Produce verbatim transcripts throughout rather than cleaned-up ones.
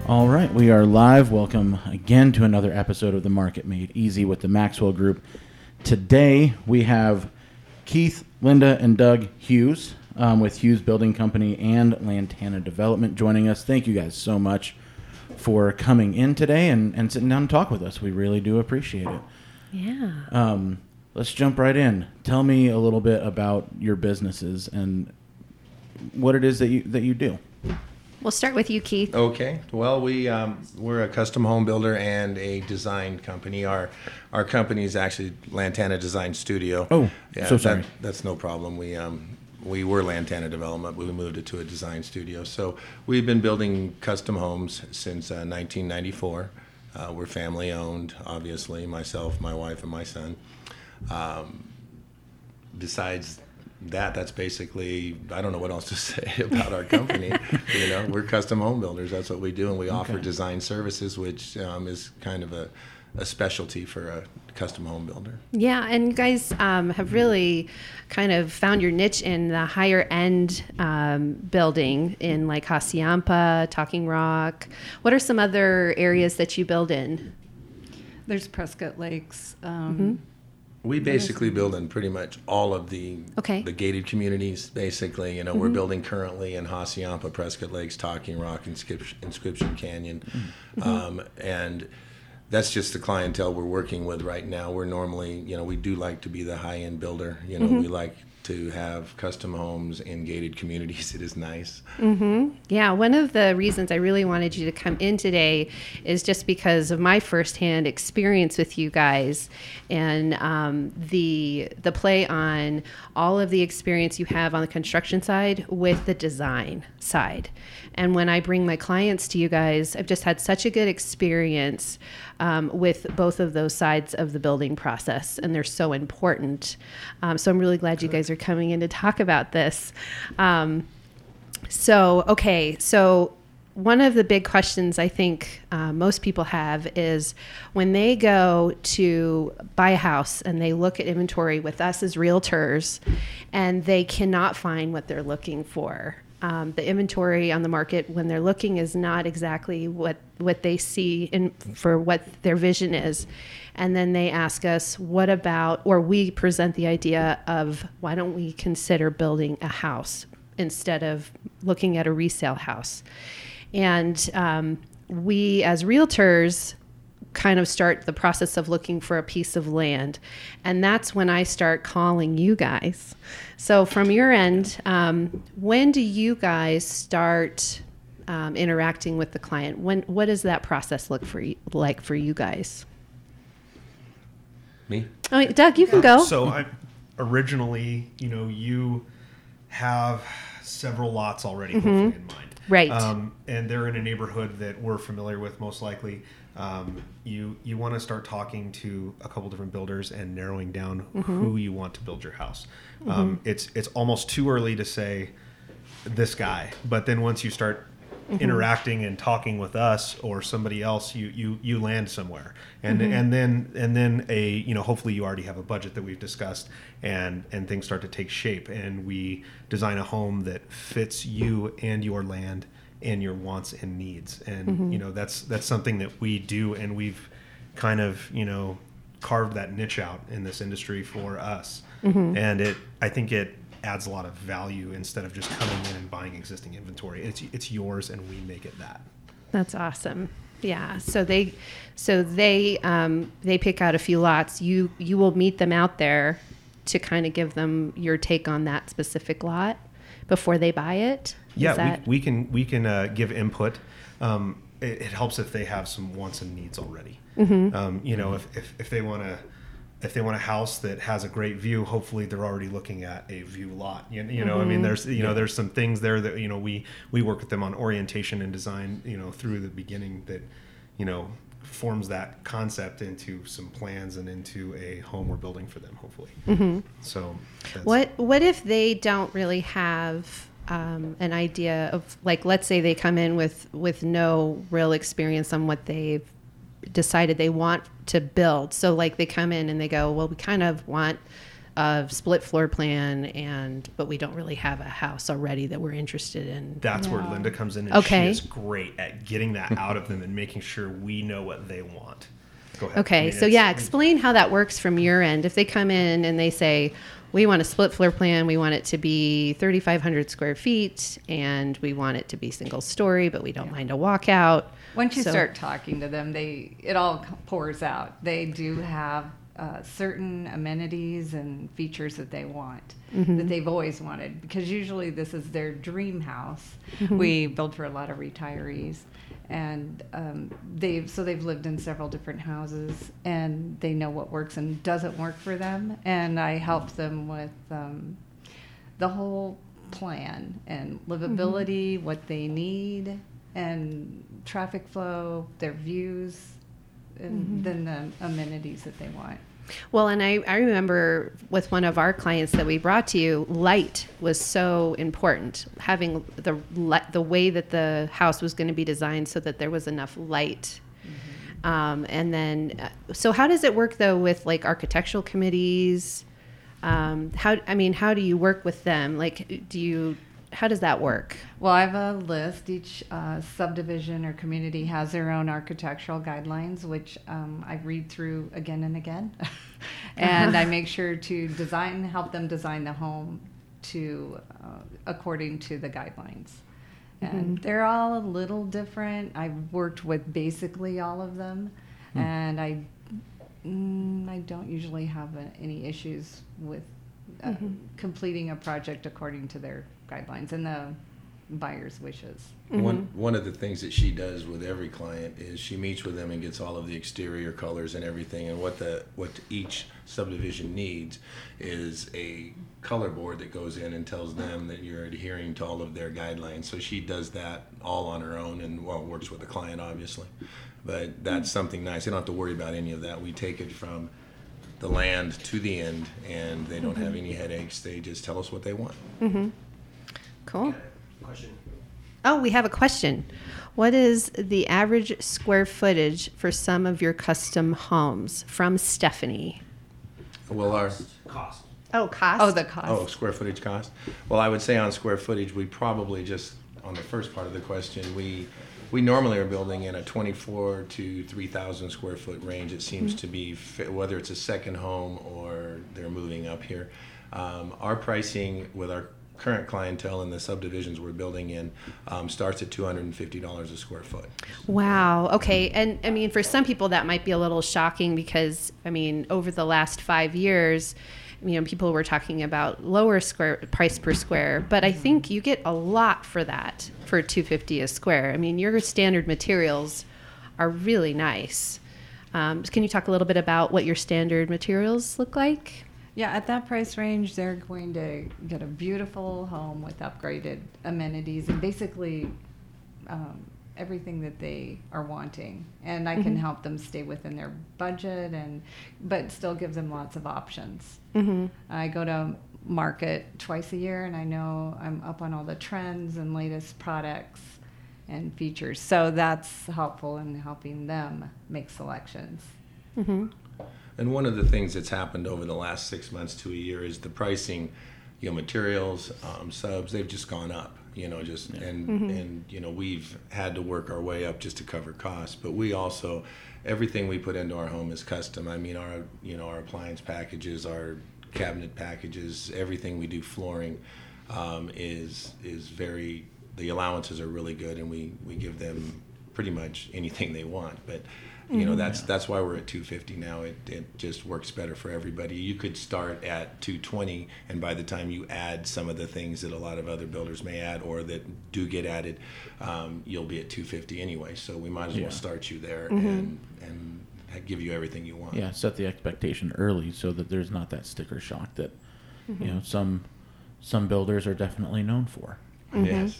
All right, we are live. Welcome again to another episode of The Market Made Easy with the Maxwell Group. Today we have Keith, Linda, and Doug Hughes um, with Hughes Building Company and Lantana Development joining us. Thank you guys so much for coming in today and, and sitting down and talk with us. We really do appreciate it. Yeah. Um, let's jump right in. Tell me a little bit about your businesses and what it is that you that you do. We'll start with you, Keith. Okay. Well, we um, we're a custom home builder and a design company. Our our company is actually Lantana Design Studio. Oh, yeah, so sorry. That, that's no problem. We um we were Lantana Development, but we moved it to a design studio. So we've been building custom homes since uh, nineteen ninety-four. Uh, we're family owned, obviously. Myself, my wife, and my son. Um, besides that, that's basically, I don't know what else to say about our company. You know, we're custom home builders. That's what we do, and we okay. offer design services, which um, is kind of a, a specialty for a custom home builder. Yeah, and you guys um, have really kind of found your niche in the higher end um, building in like Hacienda, Talking Rock. What are some other areas that you build in? There's Prescott Lakes. Um, mm-hmm. We basically build in pretty much all of the okay. the gated communities. Basically, you know, mm-hmm. we're building currently in Hacienda, Prescott Lakes, Talking Rock, Inscription, Inscription Canyon, mm-hmm. um, and that's just the clientele we're working with right now. We're normally, you know, we do like to be the high end builder. You know, mm-hmm. we like to have custom homes in gated communities. It is nice. Mm-hmm. Yeah, one of the reasons I really wanted you to come in today is just because of my firsthand experience with you guys and um, the the play on all of the experience you have on the construction side with the design side. And when I bring my clients to you guys, I've just had such a good experience um, with both of those sides of the building process, and they're so important. Um, so I'm really glad you guys are coming in to talk about this. Um, so, okay, so one of the big questions I think uh, most people have is when they go to buy a house and they look at inventory with us as realtors and they cannot find what they're looking for. Um, the inventory on the market when they're looking is not exactly what, what they see in, for what their vision is. And then they ask us, what about, or we present the idea of, why don't we consider building a house instead of looking at a resale house? And um, we as realtors kind of start the process of looking for a piece of land. And that's when I start calling you guys. So from your end, um, when do you guys start um, interacting with the client? When, what does that process look for you, like for you guys? Me? Oh, Doug, you can go. So I, originally, you know, you have several lots already mm-hmm. hopefully in mind. Right. Um, and they're in a neighborhood that we're familiar with most likely. Um, you you want to start talking to a couple different builders and narrowing down mm-hmm. who you want to build your house. Mm-hmm. Um, it's it's almost too early to say this guy, but then once you start mm-hmm. interacting and talking with us or somebody else, you you, you land somewhere, and mm-hmm. and then and then a you know hopefully you already have a budget that we've discussed, and and things start to take shape, and we design a home that fits you and your land and your wants and needs. And mm-hmm. you know that's that's something that we do, and we've kind of you know carved that niche out in this industry for us. Mm-hmm. And it I think it adds a lot of value instead of just coming in and buying existing inventory. It's it's yours and we make it that. That's awesome. Yeah. So they so they um, they pick out a few lots. You you will meet them out there to kind of give them your take on that specific lot before they buy it. Yeah, that... we, we can we can uh, give input. Um, it, it helps if they have some wants and needs already. Mm-hmm. Um, you know, if, if, if they want to if they want a house that has a great view, hopefully they're already looking at a view lot. You, you know, mm-hmm. I mean, there's you know there's some things there that you know we we work with them on orientation and design. You know, through the beginning that you know forms that concept into some plans and into a home we're building for them, hopefully. Mm-hmm. So, that's... what what if they don't really have Um, an idea of, like, let's say they come in with, with no real experience on what they've decided they want to build. So like they come in and they go, well, we kind of want of split floor plan, and but we don't really have a house already that we're interested in. That's where Yeah. Linda comes in, and Okay. she is great at getting that out of them and making sure we know what they want. Go ahead. I Okay, mean, so it's- yeah, explain how that works from your end. If they come in and they say, we want a split floor plan, we want it to be thirty-five hundred square feet, and we want it to be single story, but we don't mind a walkout. Once you So- start talking to them, they it all pours out. They do have uh, certain amenities and features that they want, Mm-hmm. that they've always wanted, because usually this is their dream house. Mm-hmm. We build for a lot of retirees, and um, they've so they've lived in several different houses, and they know what works and doesn't work for them. And I help them with um, the whole plan and livability, what they need, and traffic flow, their views, and then the amenities that they want. Well, and I, I remember with one of our clients that we brought to you, light was so important. Having the li- the way that the house was going to be designed so that there was enough light. Um, and then, uh, so how does it work though with like architectural committees? Um, how I mean, how do you work with them? Like, do you? How does that work? Well, I have a list. Each uh, subdivision or community has their own architectural guidelines, which um, I read through again and again. And I make sure to design, help them design the home to uh, according to the guidelines. And they're all a little different. I've worked with basically all of them, and I, mm, I don't usually have uh, any issues with uh, completing a project according to their guidelines and the buyer's wishes. One one of the things that she does with every client is she meets with them and gets all of the exterior colors and everything, and what the what each subdivision needs is a color board that goes in and tells them that you're adhering to all of their guidelines. So she does that all on her own, and well, works with the client obviously, but that's something nice. They don't have to worry about any of that. We take it from the land to the end, and they don't have any headaches. They just tell us what they want. Cool. Question. Oh, we have a question. What is the average square footage for some of your custom homes? From Stephanie. Well, our Cost. Oh, cost. Oh, the cost. Oh, square footage cost? Well, I would say on square footage, we probably just, on the first part of the question, we, we normally are building in a twenty-four to three thousand square foot range. It seems to be, fi- whether it's a second home or they're moving up here. Um, our pricing with our current clientele in the subdivisions we're building in um, starts at two hundred fifty dollars a square foot. Wow. Okay. And I mean, for some people, that might be a little shocking because, I mean, over the last five years, you know, people were talking about lower square price per square, but I think you get a lot for that for two hundred fifty dollars a square. I mean, your standard materials are really nice. Um, can you talk a little bit about what your standard materials look like? Yeah, at that price range, they're going to get a beautiful home with upgraded amenities and basically um, everything that they are wanting. And I can help them stay within their budget, and but still give them lots of options. Mm-hmm. I go to market twice a year, and I know I'm up on all the trends and latest products and features. So that's helpful in helping them make selections. Mm-hmm. And one of the things that's happened over the last six months to a year is the pricing, you know, materials, um, subs, they've just gone up, you know, just, and, and, you know, we've had to work our way up just to cover costs, but we also, everything we put into our home is custom. I mean, our, you know, our appliance packages, our cabinet packages, everything we do flooring, um, is, is very, the allowances are really good, and we, we give them pretty much anything they want, but you know, that's that's why we're at two fifty now. It it just works better for everybody. You could start at two twenty, and by the time you add some of the things that a lot of other builders may add or that do get added, um, you'll be at two fifty anyway. So we might as Yeah. well start you there and and give you everything you want. Yeah, set the expectation early so that there's not that sticker shock that you know some some builders are definitely known for. Yes.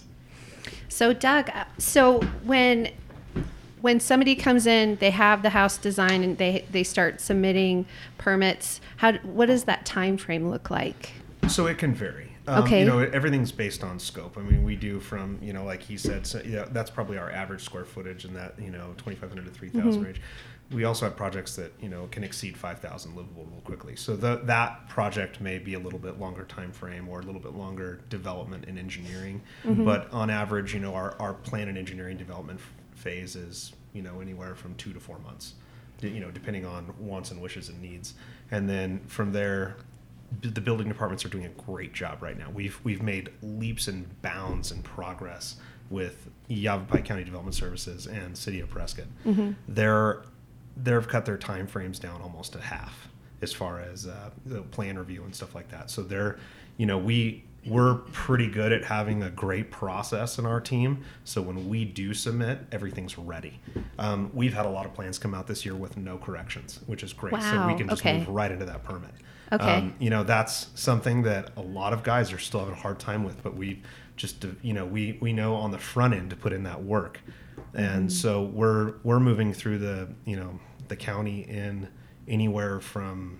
So Doug, uh, so when when somebody comes in, they have the house design and they they start submitting permits. How what does that time frame look like? So it can vary. Um, Okay. You know, everything's based on scope. I mean, we do from, you know, like he said, so, yeah, that's probably our average square footage in that, you know, twenty-five hundred to three thousand range. we also have projects that, you know, can exceed five thousand livable real quickly. So the, that project may be a little bit longer time frame or a little bit longer development in engineering. Mm-hmm. But on average, you know, our, our plan and engineering development f- phase is, you know, anywhere from two to four months, you know, depending on wants and wishes and needs. And then from there, the building departments are doing a great job right now. We've we've made leaps and bounds in progress with Yavapai County Development Services and City of Prescott. Mm-hmm. They're they've cut their time frames down almost to half as far as uh, the plan review and stuff like that. So they're, you know, we we're pretty good at having a great process in our team. So when we do submit, everything's ready. Um, we've had a lot of plans come out this year with no corrections, which is great. Wow. So we can just Okay. move right into that permit. Okay. Um, you know, that's something that a lot of guys are still having a hard time with, but we just, you know, we, we know on the front end to put in that work. And mm-hmm. so we're, we're moving through the, you know, the county in anywhere from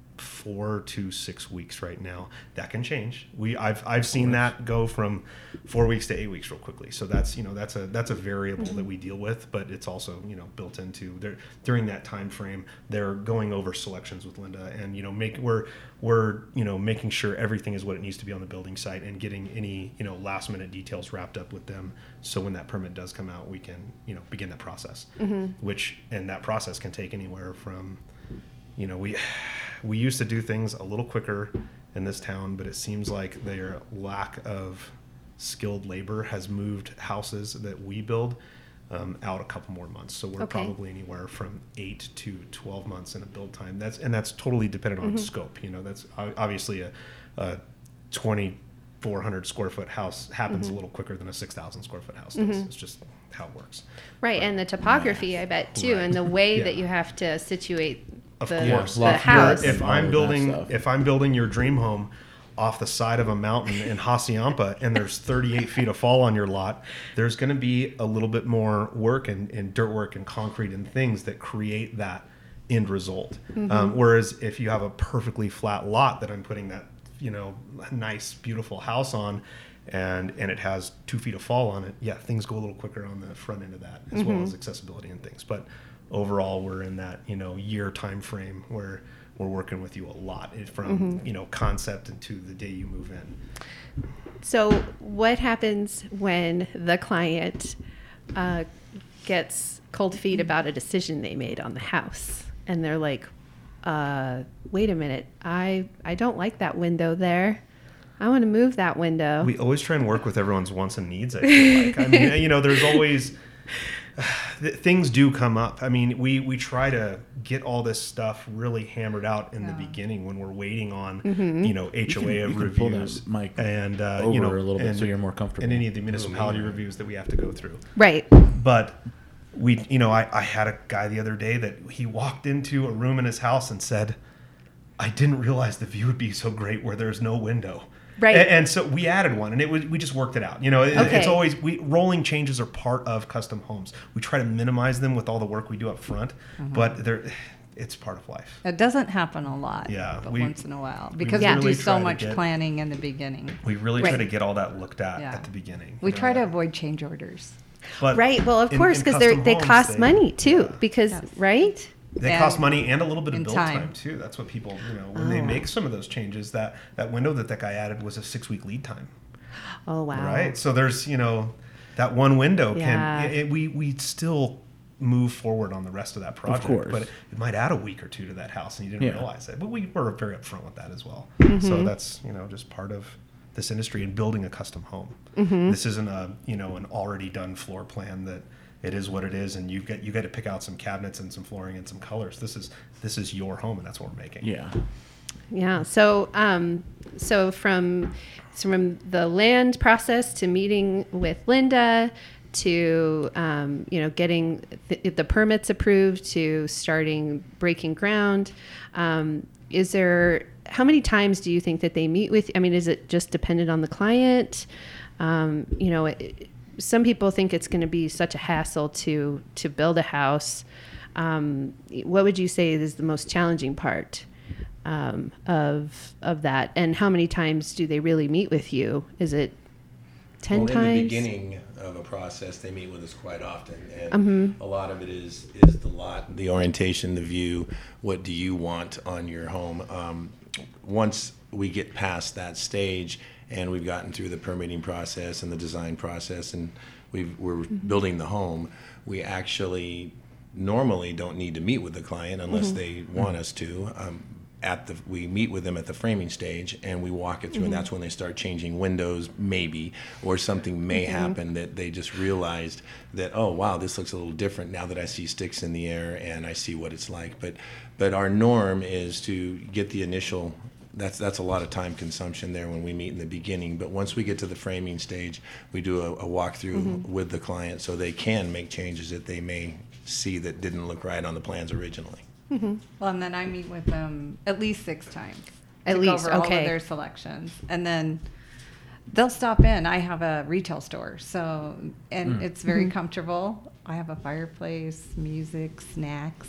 four to six weeks right now. That can change. We I've I've seen that go from four weeks to eight weeks real quickly. So that's, you know, that's a that's a variable mm-hmm. that we deal with, but it's also, you know, built into there during that time frame. They're going over selections with Linda, and, you know, make we're we're you know making sure everything is what it needs to be on the building site and getting any, you know, last minute details wrapped up with them. So when that permit does come out, we can, you know, begin that process. Mm-hmm. Which and that process can take anywhere from, you know, we we used to do things a little quicker in this town, but it seems like their lack of skilled labor has moved houses that we build um, out a couple more months. So we're Okay. probably anywhere from eight to twelve months in a build time. That's and that's totally dependent on Mm-hmm. scope. You know, that's o- obviously a, a twenty-four hundred square foot house happens Mm-hmm. a little quicker than a six thousand square foot house does. It's just how it works. Right, and the topography, I bet, too, Right. and the way Yeah. that you have to situate Of the, course. the Lofty house. If all I'm of that building, stuff. if I'm building your dream home off the side of a mountain in Hacienda and there's thirty-eight feet of fall on your lot, there's going to be a little bit more work and, and dirt work and concrete and things that create that end result. Mm-hmm. Um, whereas if you have a perfectly flat lot that I'm putting that, you know, nice, beautiful house on, and and it has two feet of fall on it, yeah, things go a little quicker on the front end of that, as Mm-hmm. well as accessibility and things. But overall, we're in that, you know, year time frame where we're working with you a lot from, Mm-hmm. you know, concept into the day you move in. So, what happens when the client uh, gets cold feet about a decision they made on the house, and they're like, uh, "Wait a minute, I I don't like that window there. I want to move that window." We always try and work with everyone's wants and needs, I feel like. I mean, you know, there's always th- things do come up. I mean, we we try to get all this stuff really hammered out in Yeah. the beginning when we're waiting on, Mm-hmm. you know, H O A You can- you can pull that reviews mic and uh, over you know, a little bit and, so you're more comfortable. and any of the municipality reviews that we have to go through. Right. But we, you know, I, I had a guy the other day that he walked into a room in his house and said, "I didn't realize the view would be so great where there's no window." Right. And, and so we added one, and it was we just worked it out. You know, it, Okay. it's always we rolling changes are part of custom homes. We try to minimize them with all the work we do up front, but they're it's part of life. It doesn't happen a lot, Yeah, but we- once in a while because Yeah. we really do try so to much get- planning in the beginning. We really try Right. to get all that looked at Yeah. at the beginning. We you try know, to that- avoid change orders. but Right. Well, of in- course, in because they custom they homes, cost they- money too. yeah. Because Yes. right. They And cost money and a little bit of in build time. time. too. That's what people, you know, when they Oh. make some of those changes, that that window that that guy added was a six week lead time, Oh wow. right? So there's, you know, that one window Yeah. can it, we we still move forward on the rest of that project, course. but it might add a week or two to that house, and you didn't Yeah. realize it. But we were very upfront with that as well. Mm-hmm. So that's, you know, just part of this industry and building a custom home. Mm-hmm. This isn't a, you know, an already done floor plan that it is what it is, and you get you got to pick out some cabinets and some flooring and some colors. This is this is your home, and that's what we're making. Yeah. Yeah. So, um, so from so from the land process to meeting with Linda to um, you know getting the, the permits approved to starting breaking ground, um, is there how many times do you think that they meet with? I mean, is it just dependent on the client? Um, you know, it, some people think it's going to be such a hassle to to build a house. Um, what would you say is the most challenging part? Um, of of that, and how many times do they really meet with you? Is it ten well, times? In the beginning of a process, they meet with us quite often, and Mm-hmm. a lot of it is is the lot, the orientation, the view. What do you want on your home? Um, once we get past that stage, and we've gotten through the permitting process and the design process, and we've, we're Mm-hmm. building the home, we actually normally don't need to meet with the client unless Mm-hmm. they want us to. Um, at the we meet with them at the framing stage, and we walk it through, and that's when they start changing windows, maybe, or something may happen that they just realized that, oh wow, this looks a little different now that I see sticks in the air and I see what it's like. But but our norm is to get the initial. That's that's a lot of time consumption there when we meet in the beginning. But once we get to the framing stage, we do a, a walkthrough with the client so they can make changes that they may see that didn't look right on the plans originally. Well, and then I meet with them at least six times. At to least, go over all okay. of their selections, and then they'll stop in. I have a retail store, so and it's very Mm-hmm. comfortable. I have a fireplace, music, snacks,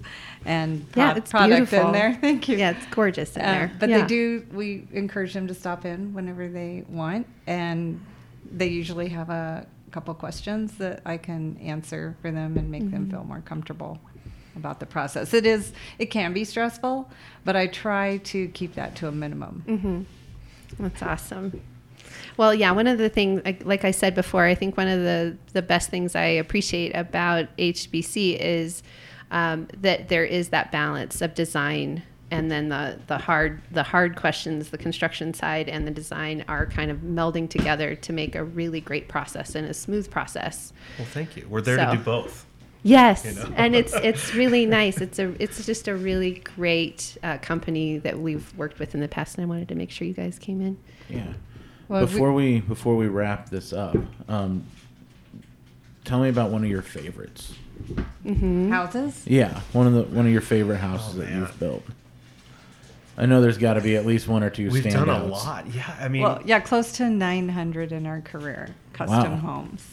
and Yeah, pro- it's product beautiful. in there. Thank you. Yeah, it's gorgeous in Uh, there. But Yeah. they do. We encourage them to stop in whenever they want, and they usually have a couple questions that I can answer for them and make Mm-hmm. them feel more comfortable about the process. It is. It can be stressful, but I try to keep that to a minimum. Mm-hmm. That's awesome. Well, yeah, one of the things, like, like I said before, I think one of the, the best things I appreciate about H B C is um, that there is that balance of design, and then the, the hard the hard questions, the construction side and the design are kind of melding together to make a really great process and a smooth process. Well, thank you. We're there So- to do both. Yes, You know? and it's it's really nice. It's a it's just a really great uh, company that we've worked with in the past, and I wanted to make sure you guys came in. Yeah. Well, we- before we, before we wrap this up, um, tell me about one of your favorites. Houses. Yeah, one of the one of your favorite houses Oh, that man. you've built. I know there's got to be at least one or two We've standouts. done a lot. Yeah, I mean, Well, yeah, close to nine hundred in our career, custom Wow. homes.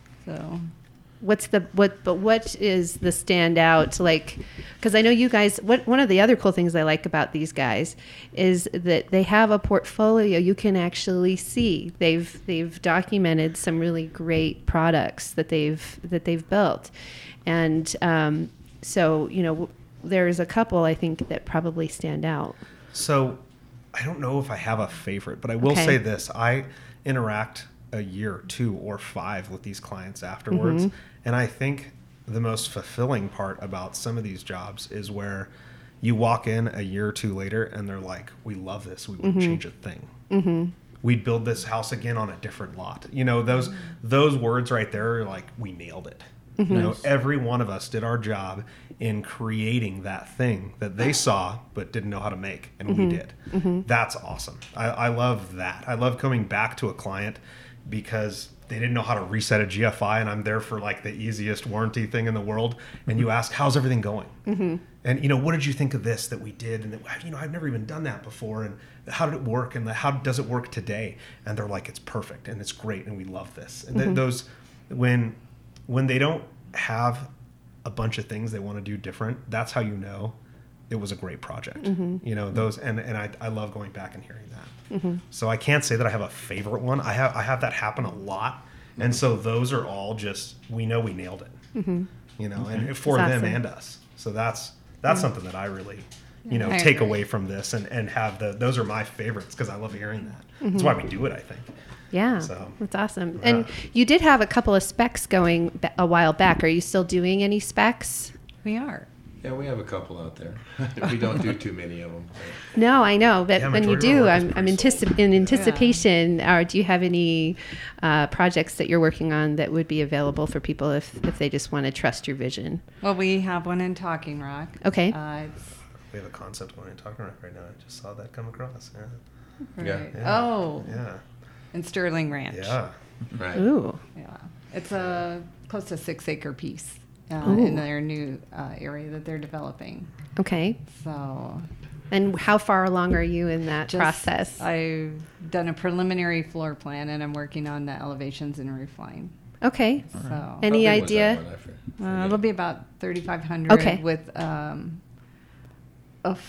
So What's the what? But what is the standout? Like, because I know you guys. What one of the other cool things I like about these guys is that they have a portfolio you can actually see. They've they've documented some really great products that they've that they've built, and um, so you know there's a couple I think that probably stand out. So I don't know if I have a favorite, but I will Okay. say this. I interact a year or two or five with these clients afterwards. Mm-hmm. And I think the most fulfilling part about some of these jobs is where you walk in a year or two later and they're like, we love this. We wouldn't change a thing. Mm-hmm. We'd build this house again on a different lot. You know, those those words right there are like, we nailed it. You know, every one of us did our job in creating that thing that they saw but didn't know how to make, and we did. That's awesome. I, I love that. I love coming back to a client because they didn't know how to reset a G F I, and I'm there for like the easiest warranty thing in the world. And you ask, how's everything going? And, you know, what did you think of this that we did? And, that, you know, I've never even done that before. And how did it work? And the, how does it work today? And they're like, it's perfect and it's great and we love this. And th- those, when when they don't have a bunch of things they want to do different, that's how you know it was a great project. You know, those, and, and I, I love going back and hearing that. So I can't say that I have a favorite one. I have I have that happen a lot. And so those are all just, we know we nailed it. You know, and for That's them awesome. and us. So that's that's something that I really, you know, I take agree. away from this and, and have the, those are my favorites because I love hearing that. That's why we do it, I think. Yeah, So, that's awesome. yeah. And you did have a couple of specs going ba- a while back. Are you still doing any specs? we are. Yeah, we have a couple out there. We don't do too many of them. No, I know, but Yeah, when you majority of do, our work is I'm, I'm pre-sold. anticip- in anticipation. Or do you have any uh, projects that you're working on that would be available for people if, if they just want to trust your vision? Well, we have one in Talking Rock. Okay. Uh, it's We have a concept going in Talking Rock right now. I just saw that come across. Yeah. Yeah. right. Yeah. Oh, Yeah. in Sterling Ranch. Yeah. Right. Ooh, Yeah. It's a close to six acre piece uh, Ooh. in their new uh, area that they're developing. okay. So And how far along are you in that just- process? I've done a preliminary floor plan and I'm working on the elevations and roof line. Okay. So Any How big was that idea? one? I for- uh, forget. it'll be about thirty-five hundred Okay. with um, a f-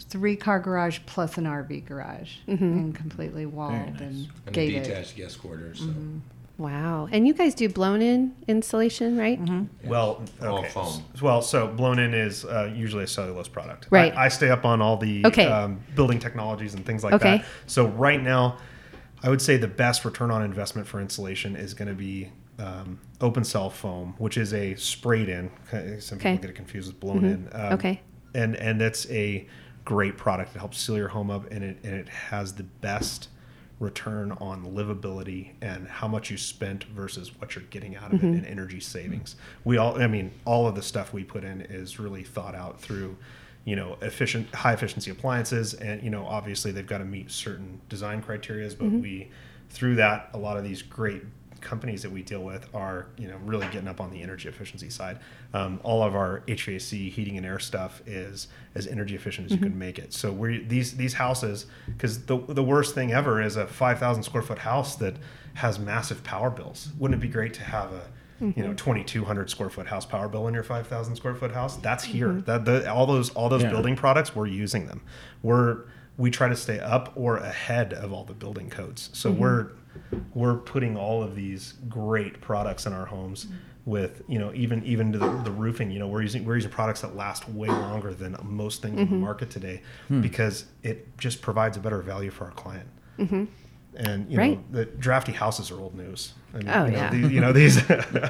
three car garage plus an R V garage, Mm-hmm. and completely walled nice. and And a gated. detached guest quarters. So. Mm-hmm. Wow. And you guys do blown-in installation, right? Mm-hmm. Well, All okay. foam. Well, so blown in is uh, usually a cellulose product. Right. I, I stay up on all the Okay. um, building technologies and things like Okay. that. So right now, I would say the best return on investment for insulation is going to be um, open cell foam, which is a sprayed in. Some Okay. people get it confused with blown in. Um, Okay. And and that's a great product. It helps seal your home up, and it and it has the best return on livability and how much you spent versus what you're getting out of it in energy savings. We all, I mean, all of the stuff we put in is really thought out through, you know, efficient, high efficiency appliances. And, you know, obviously they've got to meet certain design criterias, but we, through that, a lot of these great companies that we deal with are, you know, really getting up on the energy efficiency side. Um, all of our H V A C, heating and air stuff is as energy efficient as you can make it. So we these these houses, because the the worst thing ever is a five thousand square foot house that has massive power bills. Wouldn't it be great to have a you know twenty-two hundred square foot house power bill in your five thousand square foot house? That's here. That the, all those all those Yeah. building products, we're using them. We're we try to stay up or ahead of all the building codes. So we're we're putting all of these great products in our homes with, you know, even even to the, the roofing, you know, we're using we're using products that last way longer than most things in the market today because it just provides a better value for our client. Mm-hmm. And you Right. know, the drafty houses are old news. I mean, Oh, you know, yeah. these, you know these.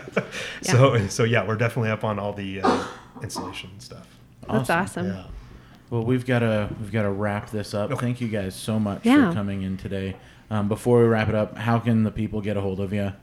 So so yeah, we're definitely up on all the uh, insulation stuff. That's awesome. Yeah. Well, we've got to we've got to wrap this up. Okay. Thank you guys so much Yeah. for coming in today. Um, before we wrap it up, how can the people get a hold of you?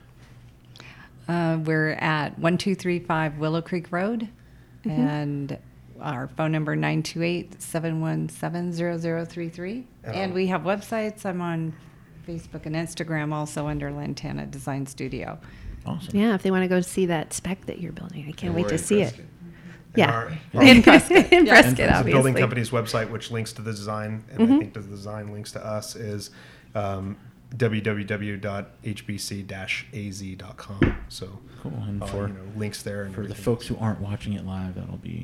Uh, we're at one two three five Willow Creek Road, and our phone number nine two eight, seven one seven, zero zero three three. And we have websites. I'm on Facebook and Instagram also under Lantana Design Studio. Awesome. Yeah, if they want to go see that spec that you're building, I can't And wait we're to in see it. Prescott. Yeah. Our- In Prescott. In Prescott, the obviously. building company's website, which links to the design, and Mm-hmm. I think the design links to us, is um, w w w dot h b c dash a z dot com. So, Cool. And uh, for you know, links there. And for the everything. folks who aren't watching it live, that'll be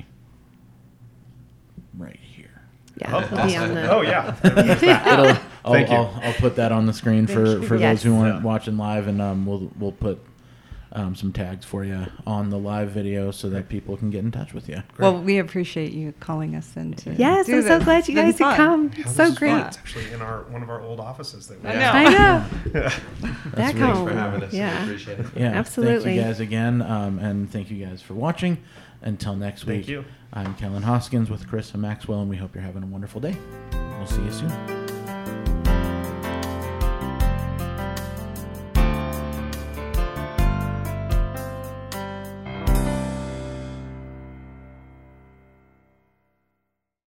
right here. Yeah, Oh, it'll be on the. oh yeah, It'll, I'll, Thank you. I'll, I'll put that on the screen for, for Yes. those who aren't Yeah. watching live, and um, we'll we'll put um, some tags for you on the live video so that people can get in touch with you. Well, we appreciate you calling us in to Yes, do I'm so this. glad It's you been guys could fun. come. Yeah, so this is great. fun. It's actually in our one of our old offices that we I Yeah. know. I know. That's Back really- home. For having us. Yeah. We appreciate it. Yeah, Absolutely. Thank you guys again, um, and thank you guys for watching. Until next Thank week, you. I'm Kellen Hoskins with Chris and Maxwell, and we hope you're having a wonderful day. We'll see you soon.